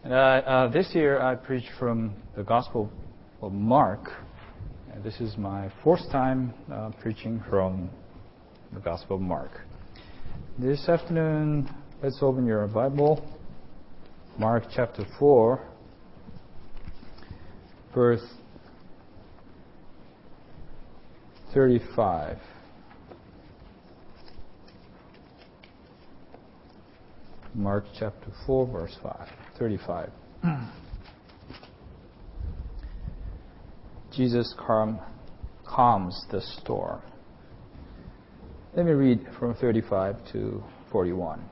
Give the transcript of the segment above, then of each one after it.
This year I preached from the Gospel of Mark. And this is my fourth time preaching from the Gospel of Mark. This afternoon, let's open your Bible. Mark chapter 4, verse 35. Mark chapter 4, verse 35. Jesus calms the storm. Let me read from 35 to 41.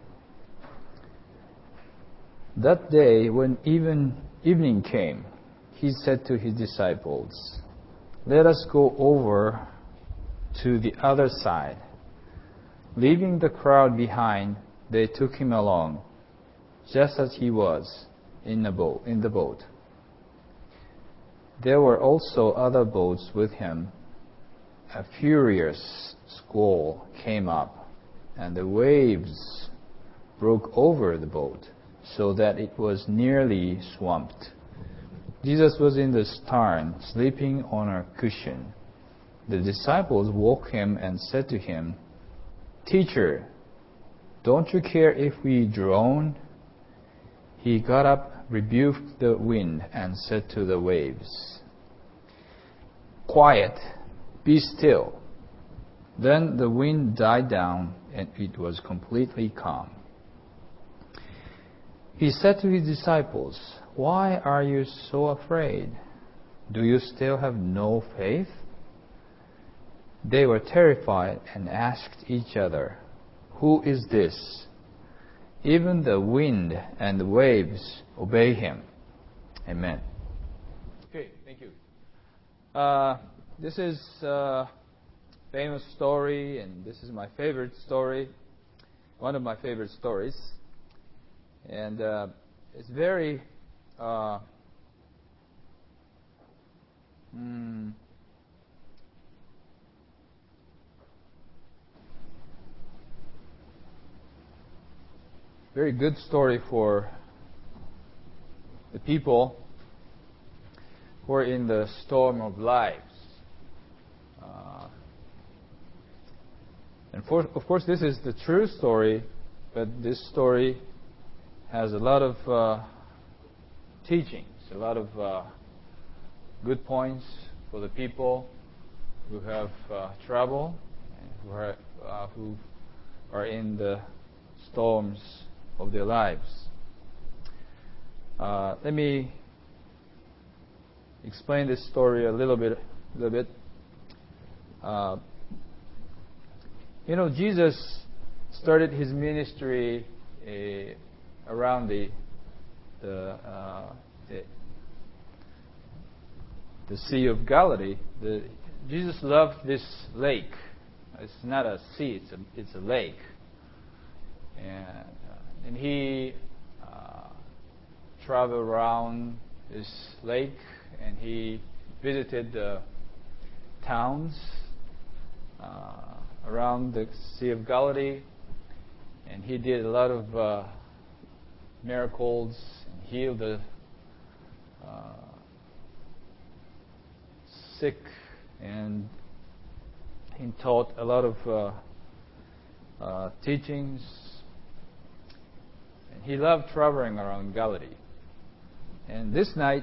That day, when evening came, he said to his disciples, "Let us go over to the other side." Leaving the crowd behind, they took him along, just as he was in the boat. There were also other boats with him. A furious squall came up, and the waves broke over the boat, so that it was nearly swamped. Jesus was in the stern, sleeping on a cushion. The disciples woke him and said to him, "Teacher, don't you care if we drown?" He got up, rebuked the wind, and said to the waves, "Quiet, be still." Then the wind died down, and it was completely calm. He said to his disciples, "Why are you so afraid? Do you still have no faith?" They were terrified and asked each other, "Who is this? Even the wind and the waves obey him." Amen. Okay, thank you. This is a famous story, and this is my favorite story, one of my favorite stories. And it's very very good story for the people who are in the storm of lives. And of course, this is the true story, but this story has a lot of teachings, a lot of good points for the people who have trouble and who are in the storms of their lives. Let me explain this story a little bit. Jesus started his ministry around the Sea of Galilee. Jesus loved this lake. It's not a sea; it's a lake, and he traveled around this lake, and he visited the towns around the Sea of Galilee, and he did a lot of miracles and healed the sick, and he taught a lot of teachings. And he loved traveling around Galilee. And that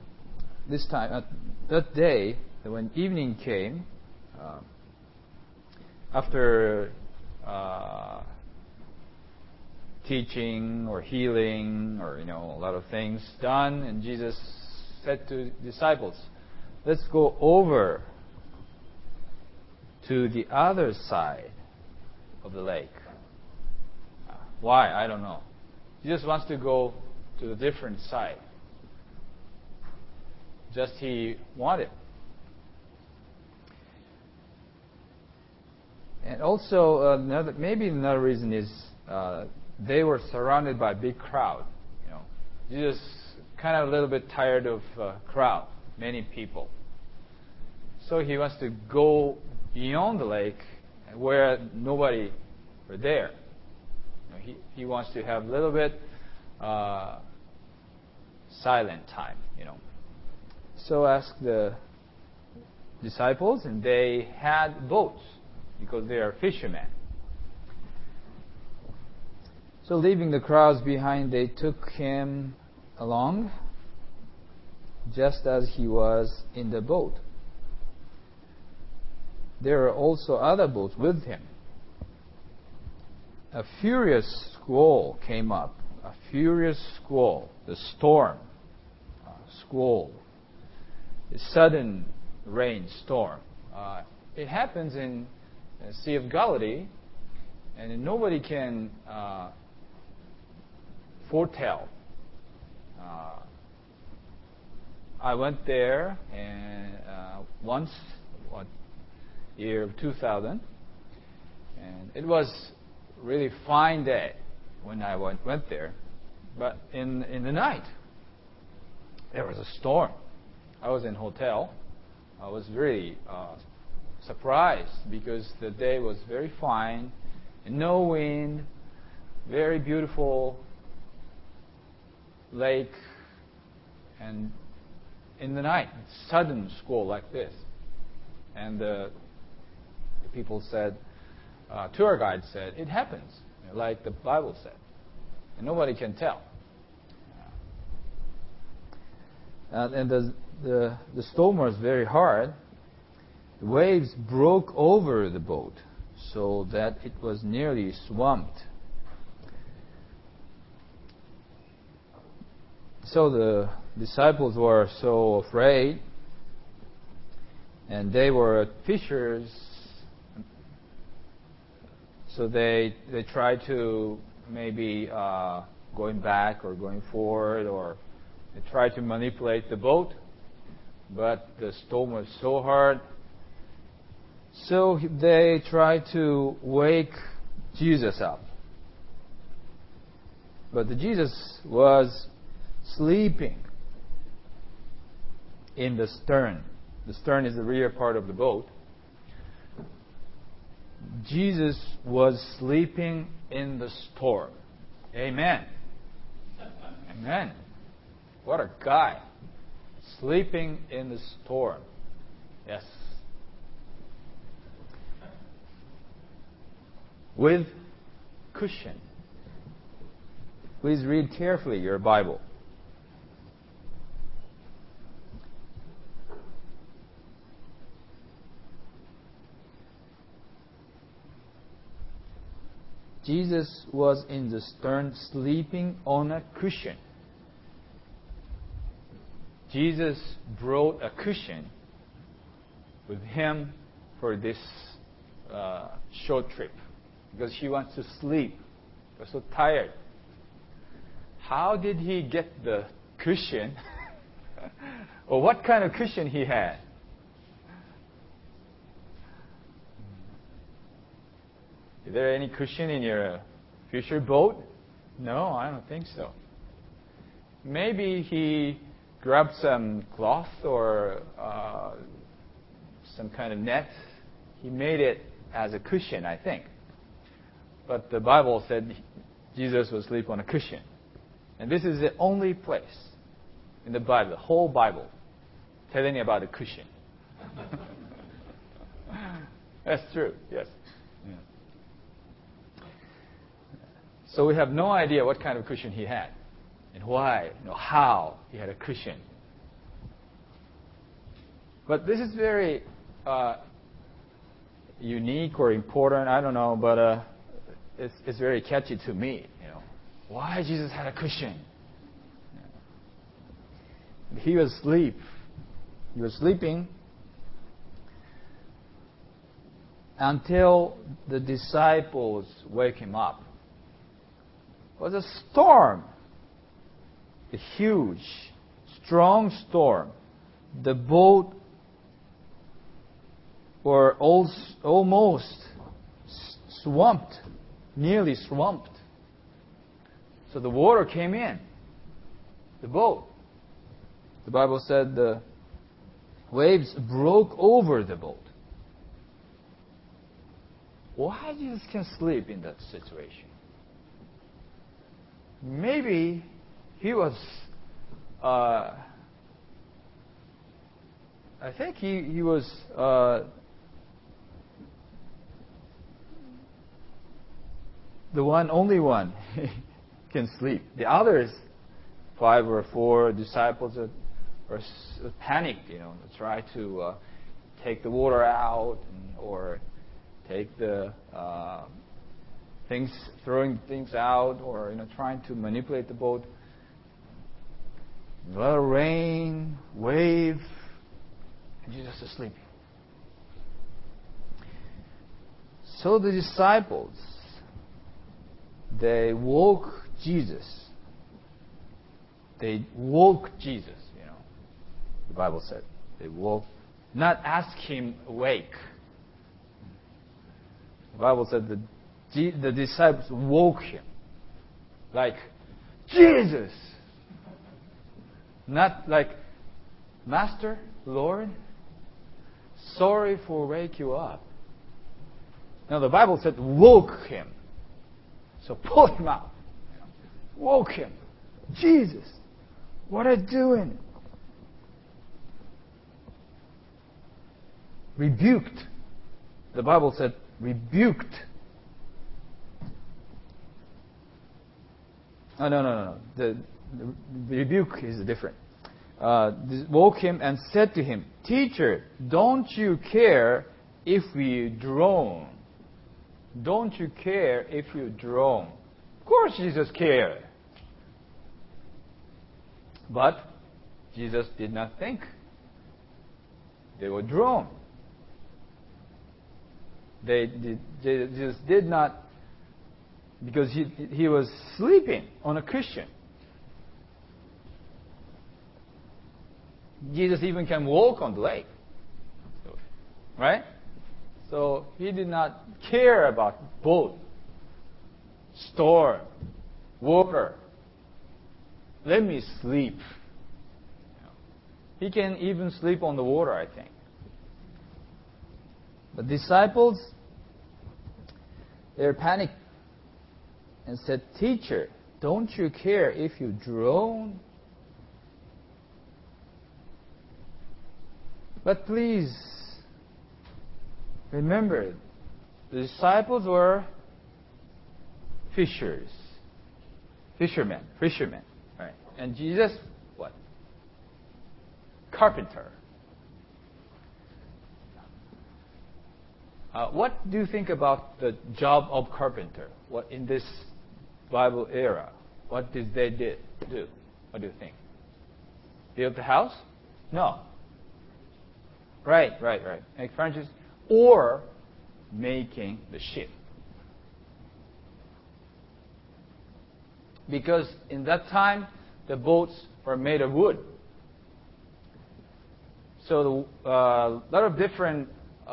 day, when evening came, after teaching or healing or a lot of things done, and Jesus said to the disciples, "Let's go over to the other side of the lake." Why? I don't know. Jesus wants to go to a different side. Just he wanted. And also, maybe another reason is they were surrounded by a big crowd. Jesus kind of a little bit tired of crowd, many people. So he wants to go beyond the lake where nobody were there. He wants to have a little bit silent time, So asked the disciples, and they had boats because they are fishermen. So leaving the crowds behind, they took him along, just as he was in the boat. There were also other boats with him. A furious squall came up. A furious squall, the storm, squall, a sudden rain storm. It happens in the Sea of Galilee, and nobody can foretell. I went there and once, year of 2000, and it was really fine day when I went there. But in the night, there was a storm. I was in hotel. I was really surprised because the day was very fine, and no wind, very beautiful lake, and in the night, sudden squall like this. And the people said, tour guide said, it happens, like the Bible said. And nobody can tell. And the storm was very hard. The waves broke over the boat so that it was nearly swamped. So the disciples were so afraid, and they were fishers, so they tried to maybe going back or going forward, or they tried to manipulate the boat, but the storm was so hard. So they tried to wake Jesus up. But Jesus was sleeping in the stern. The stern is the rear part of the boat. Jesus was sleeping in the storm. Amen. Amen. What a guy. Sleeping in the storm. Yes. With cushion. Please read carefully your Bible. Jesus was in the stern sleeping on a cushion. Jesus brought a cushion with him for this short trip because he wants to sleep. He was so tired. How did he get the cushion? Or what kind of cushion he had? Is there any cushion in your future boat? No, I don't think so. Maybe he grabbed some cloth or some kind of net. He made it as a cushion, I think. But the Bible said Jesus would sleep on a cushion. And this is the only place in the Bible, the whole Bible, telling you about a cushion. That's true, yes. Yeah. So we have no idea what kind of cushion he had and why, how he had a cushion. But this is very unique or important, I don't know, but it's very catchy to me. Why Jesus had a cushion? He was asleep. He was sleeping until the disciples wake him up. It was a storm, a huge, strong storm. The boat were almost swamped, nearly swamped. So the water came in the boat. The Bible said the waves broke over the boat. Why Jesus can sleep in that situation? Maybe he was I think he was the only one can sleep. The others, 5 or 4 disciples, are panicked. Try to take the water out or take the throwing things out, or trying to manipulate the boat. A lot of rain, wave, and Jesus is sleeping. So the disciples, they woke Jesus. They woke Jesus, The Bible said. They woke, not ask him awake. The Bible said that the disciples woke him. Like, Jesus! Not like, Master, Lord, sorry for wake you up. Now the Bible said woke him. So pull him out. Woke him. Jesus, what are you doing? Rebuked. The Bible said rebuked. Oh, no. The rebuke is different. Woke him and said to him, Teacher, don't you care if we drown? Don't you care if you drown? Of course Jesus cared. But Jesus did not think they would drown. Jesus did not, because he was sleeping on a cushion. Jesus even can walk on the lake. Right? So he did not care about boat, storm, water. Let me sleep. He can even sleep on the water, I think. The disciples, they're panicked and said, Teacher, don't you care if you drown? But please, remember, the disciples were fishermen. Right? And Jesus, what? Carpenter. What do you think about the job of carpenter? What in this Bible era? What did they do? What do you think? Build the house? No. Right. Make furniture, or making the ship. Because in that time, the boats were made of wood. So a lot of different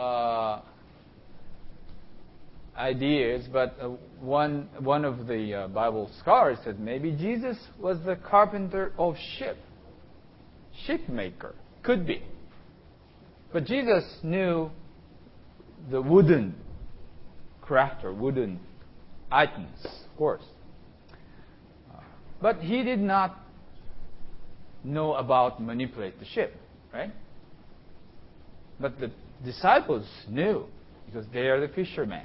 ideas, but one of the Bible scholars said maybe Jesus was the carpenter of ship maker. Could be. But Jesus knew the wooden craft or wooden items, of course. But he did not know about manipulate the ship, right? But the disciples knew, because they are the fishermen.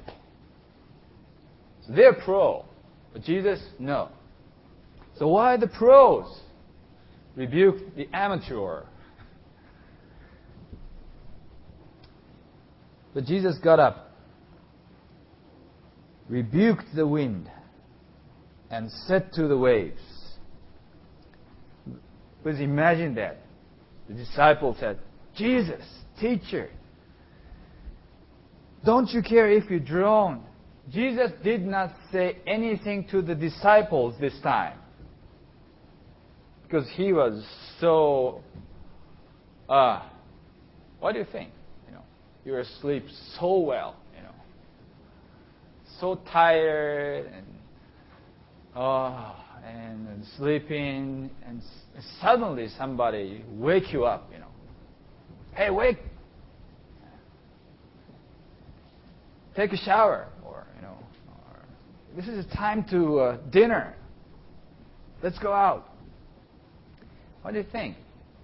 So they're pro. But Jesus, no. So why the pros rebuke the amateur? But Jesus got up, rebuked the wind, and said to the waves. Please imagine that. The disciples said, Jesus, Teacher, don't you care if you drown? Jesus did not say anything to the disciples this time, because he was so, what do you think? You're asleep so well, so tired and sleeping, and suddenly somebody wake you up, Hey, wake! Take a shower, or this is time to dinner. Let's go out. What do you think?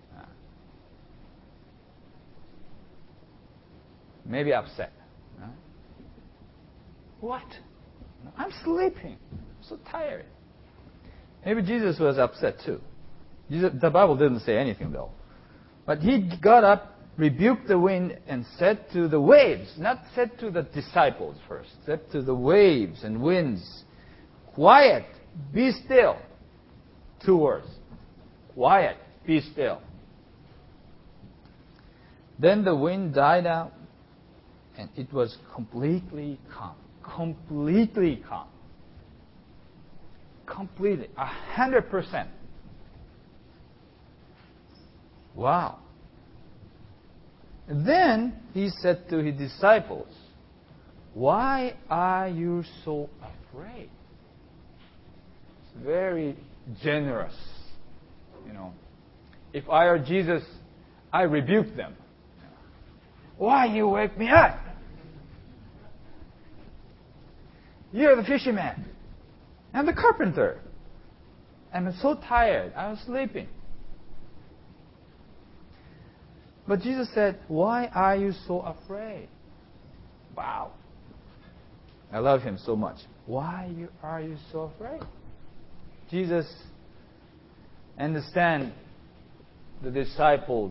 Maybe upset. What? I'm sleeping. I'm so tired. Maybe Jesus was upset too. The Bible didn't say anything though. But he got up, rebuked the wind, and said to the waves, not said to the disciples first, said to the waves and winds, quiet, be still. 2 words. Quiet, be still. Then the wind died out, and it was completely calm. Completely calm. Completely. 100%. Wow. And then he said to his disciples, why are you so afraid? It's very generous. If I were Jesus, I rebuke them. Why you wake me up? You're the fisherman. I'm the carpenter. I'm so tired. I was sleeping. But Jesus said, why are you so afraid? Wow. I love him so much. Why are you so afraid? Jesus understands the disciples,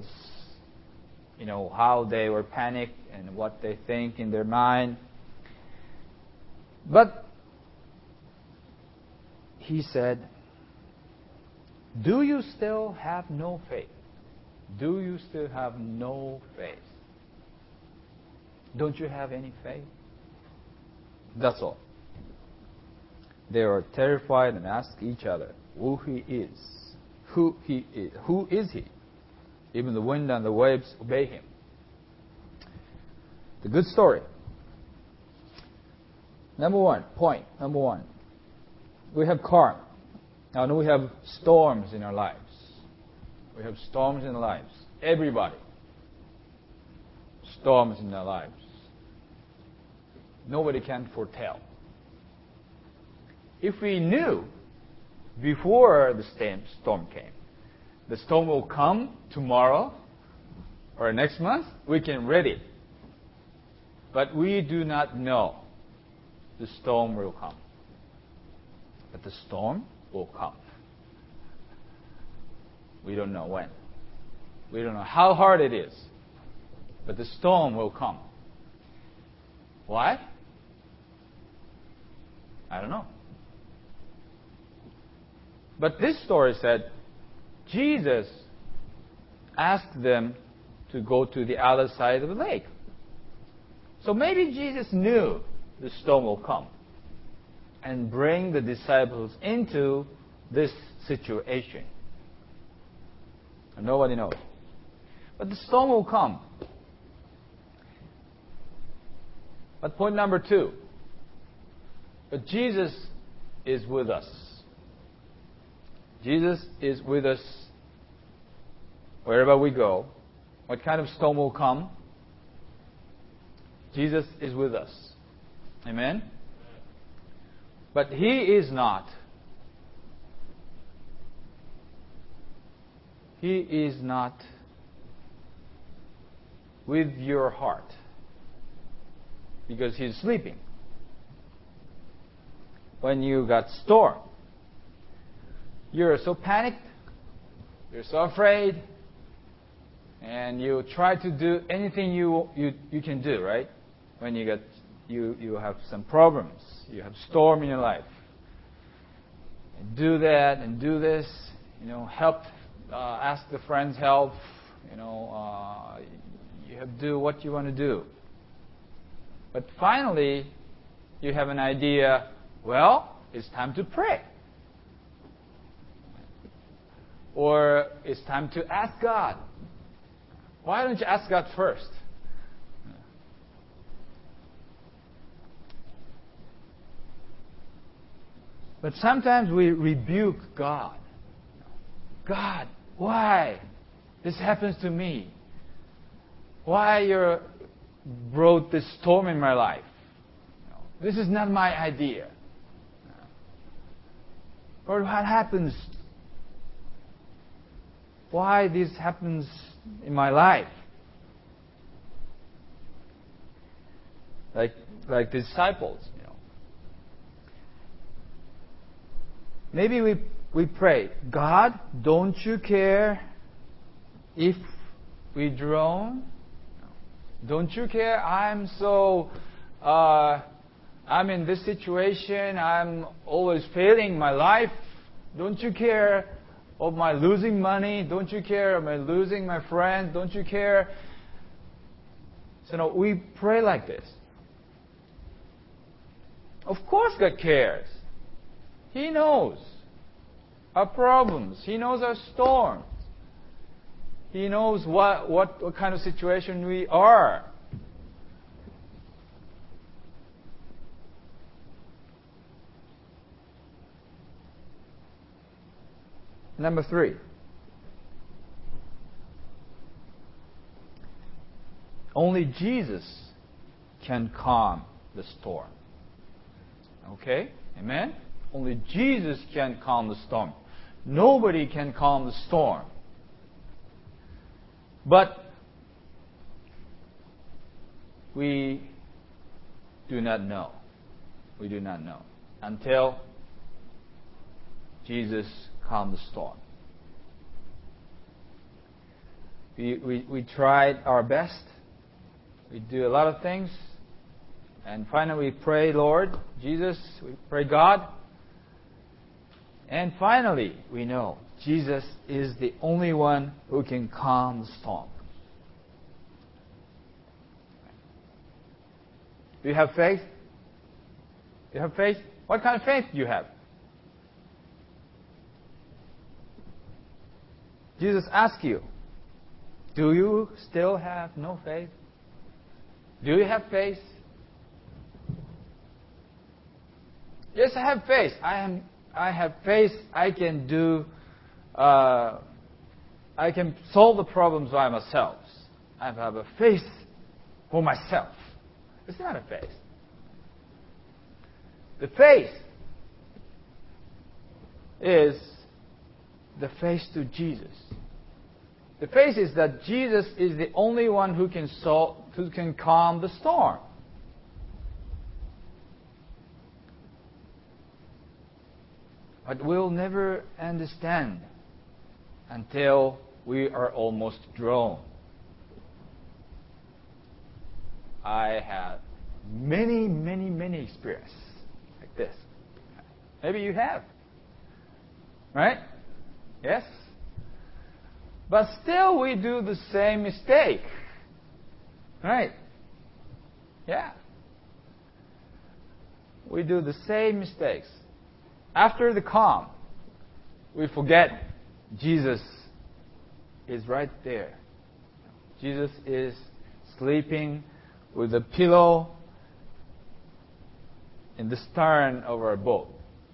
how they were panicked and what they think in their mind. But he said, do you still have no faith? Do you still have no faith? Don't you have any faith? That's all. They were terrified and asked each other who he is. Who he is. Who is he? Even the wind and the waves obey him. The good story. Point number one. We have calm. Now we have storms in our lives. We have storms in our lives. Everybody. Storms in their lives. Nobody can foretell. If we knew before the storm came, the storm will come tomorrow or next month, we can ready. But we do not know the storm will come. But the storm will come. We don't know when. We don't know how hard it is. But the storm will come. Why? I don't know. But this story said, Jesus asked them to go to the other side of the lake. So maybe Jesus knew the storm will come and bring the disciples into this situation. And nobody knows. But the storm will come. But point number 2. But Jesus is with us. Jesus is with us wherever we go. What kind of storm will come? Jesus is with us. Amen? But He is not. He is not with your heart because He's sleeping. When you got storm, you're so panicked, you're so afraid, and you try to do anything you can do, right? When you have some problems, you have storm in your life. And do that and do this, help, ask the friends help, you have to do what you want to do. But finally, you have an idea, well, it's time to pray. Or it's time to ask God. Why don't you ask God first? But sometimes we rebuke God. God, why this happens to me? Why you brought this storm in my life? This is not my idea. Or what happens? why this happens in my life. Like the disciples, Maybe we pray, God, don't you care if we drown? Don't you care? I'm in this situation. I'm always failing my life. Don't you care of my losing money? Don't you care of my losing my friends? Don't you care? So no, we pray like this. Of course God cares. He knows our problems. He knows our storms. He knows what kind of situation we are. Number 3. Only Jesus can calm the storm. Okay? Amen? Only Jesus can calm the storm. Nobody can calm the storm. But we do not know. We do not know until Jesus calmed the storm. We tried our best. We do a lot of things. And finally we pray, Lord, Jesus, we pray God. And finally we know Jesus is the only one who can calm the storm. Do you have faith? Do you have faith? What kind of faith do you have? Jesus asks you, do you still have no faith? Do you have faith? Yes, I have faith. I have faith. I can do. I can solve the problems by myself. I have a faith for myself. It's not a faith. The faith is the faith to Jesus. The faith is that Jesus is the only one who can calm the storm. But we'll never understand until we are almost drowned. I have many experiences like this. Maybe you have. Right? Yes? But still we do the same mistake. Right? Yeah. We do the same mistakes. After the calm, we forget Jesus is right there. Jesus is sleeping with a pillow in the stern of our boat.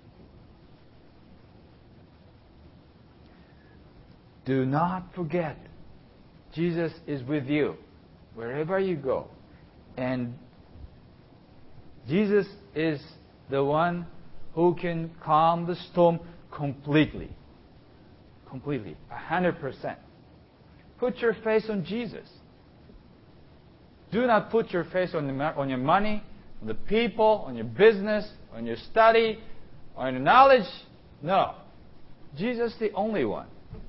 Do not forget, Jesus is with you wherever you go. And Jesus is the one who can calm the storm completely. Completely. 100%. Put your faith on Jesus. Do not put your faith on your money, on the people, on your business, on your study, on your knowledge. No. Jesus, the only one,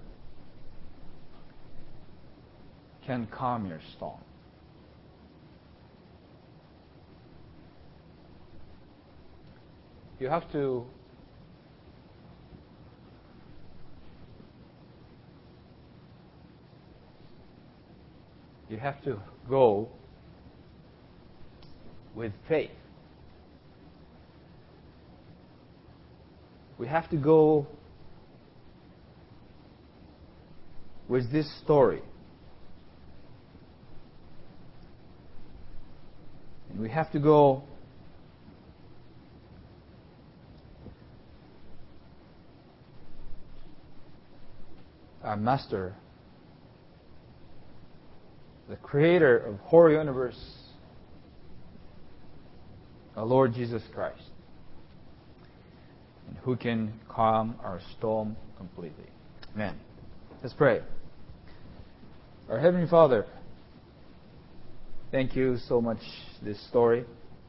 can calm your storm. You have to go with faith. We have to go with this story. And we have to go our Master, the Creator of whole universe, our Lord Jesus Christ, and who can calm our storm completely. Amen. Let's pray. Our Heavenly Father, thank you so much for this story.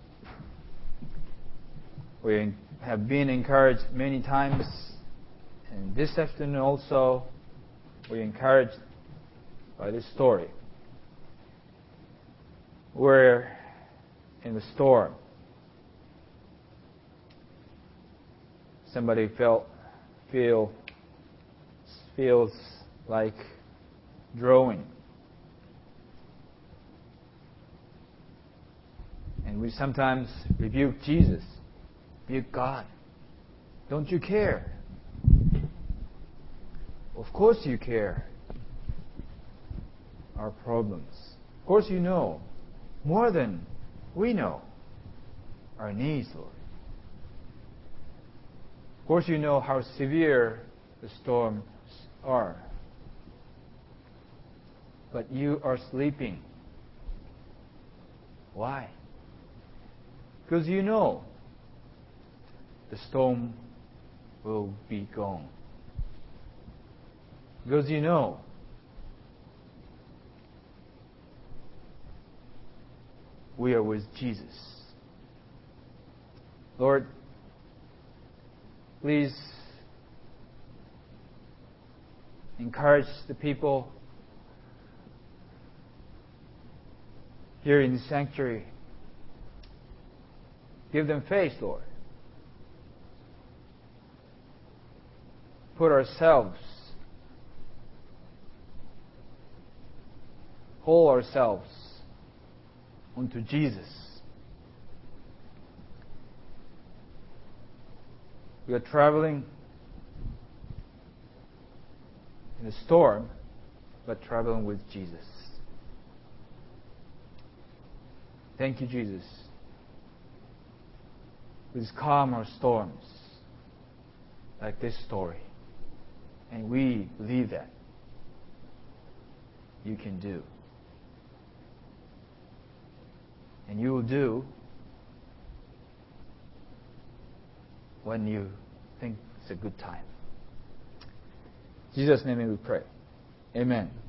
We have been encouraged many times, and this afternoon also we're encouraged by this story. We're in the storm. Somebody feels like drowning. And we sometimes rebuke Jesus, rebuke God. Don't you care? Of course you care. Our problems. Of course you know more than we know our needs, Lord. Of course you know how severe the storms are. But you are sleeping. Why? Because you know the storm will be gone. Because you know we are with Jesus. Lord, please encourage the people here in the sanctuary. Give them faith, Lord. Put ourselves, hold ourselves onto Jesus. We are traveling in a storm, but traveling with Jesus. Thank you, Jesus. Please calm our storms like this story. And we believe that you can do. And you will do when you think it's a good time. In Jesus' name we pray. Amen.